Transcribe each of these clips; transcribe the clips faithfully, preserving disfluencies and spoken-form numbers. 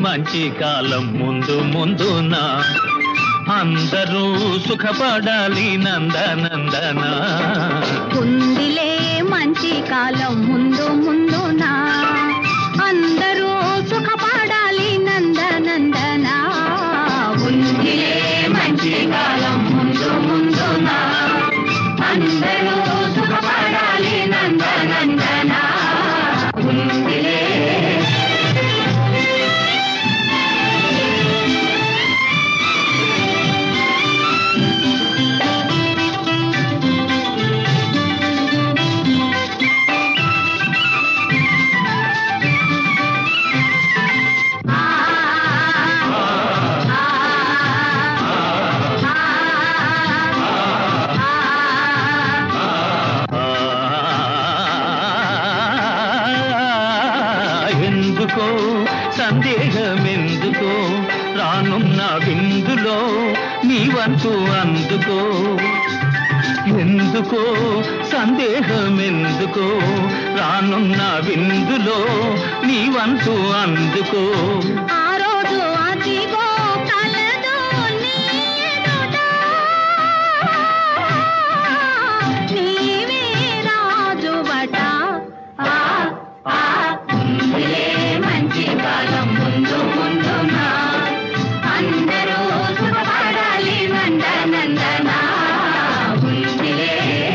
మంచి కాలం ముందు ముందునా అందరూ సుఖపడాలి నందనందన ఉందిలే మంచి కాలం ముందు ముందునా అందరూ సుఖపడాలి నందనందన ఉందిలే మంచి కాలం ముందు ముందునా అందరూ సుఖపడాలి నందనందన ఉందిలే. ఎందుకో సందేహమెందుకో రానున్న విందులో నీ వంతు అందుకో ఎందుకో సందేహమెందుకో రానున్న విందులో నీ వంతు అందుకో ఆ రోజు అదిగో కలదు నీ ఎదుట నీవే రాజువట. ఆ ఆ ఉందిలే మంచి కాలం ముందు ముందునా అందరూ సుఖపడాలి నందనందన ఉందిలే.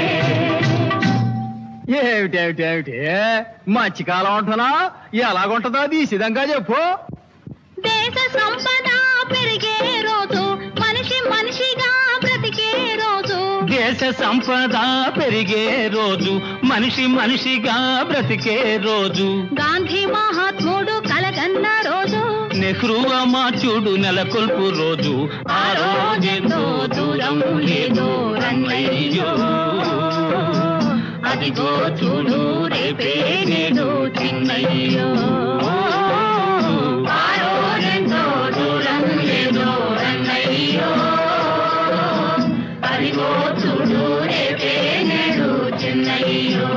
ఏమిటేమిటేమిటి మంచి కాలం ఉంటున్నా ఎలాగుంటుందో అది సిద్ధంగా చెప్పు. దేశ సంపద పెరిగే రోజు మనిషి మనిషిగా బ్రతికే రోజు దేశ సంపద పెరిగే రోజు మనిషి మనిషిగా బ్రతికే రోజు గాంధీ మహాత్ముడు కలగన్న రోజు నెహ్రూ అమాచుడు నెలకొల్పు రోజు ఆ రోజెంతో దూరం లేదో రన్నయ్యో అదిగో చూడు రేపే నేడు చిన్నయ్యో ఆ రోజెంతో దూరం లేదో రన్నయ్యో అదిగో చూడు రేపే నేడు చిన్నయ్యో.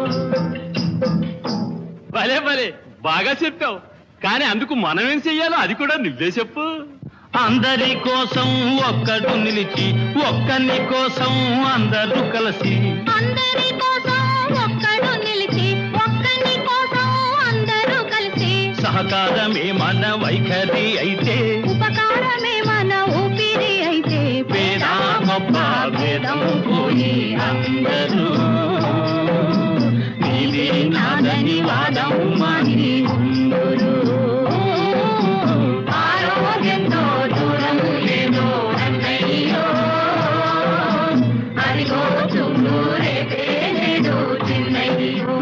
భలే భలే బాగా చెప్పావు, కానీ అందుకు మనం ఏం చెయ్యాలో అది కూడా నువ్వే చెప్పు. అందరి కోసం ఒక్కడు నిలిచి ఒక్కని కోసం అందరూ కలిసి అందరి కోసం ఒక్కడు నిలిచి ఒక్కని కోసం అందరూ కలిసి సహకారమే మన వైఖరి అయితే ఉపకారమే మన ఊపిరి అయితే పేద గొప్ప భేదం పోయి అందరూ నీది నాదని వాదం మాని ఉందురు. ఆరోగ్యంతో దూరం లేదో అన్నయ్యో అదిగో చూడు రేపే నేడు చిన్నయ్యో.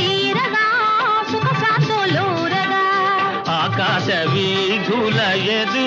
ఆకాశ వీధుల ఎదురు